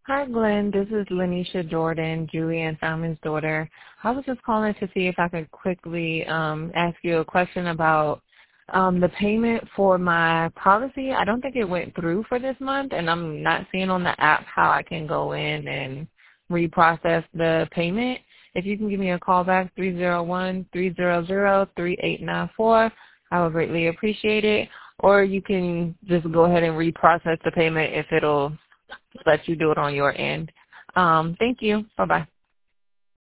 Hi, Glenn. This is Lanisha Jordan, Julie and Simon's daughter. I was just calling to see if I could quickly ask you a question about the payment for my policy. I don't think it went through for this month, and I'm not seeing on the app how I can go in and reprocess the payment. If you can give me a call back, 301-300-3894, I would greatly appreciate it. Or you can just go ahead and reprocess the payment if it'll let you do it on your end. Thank you. Bye-bye.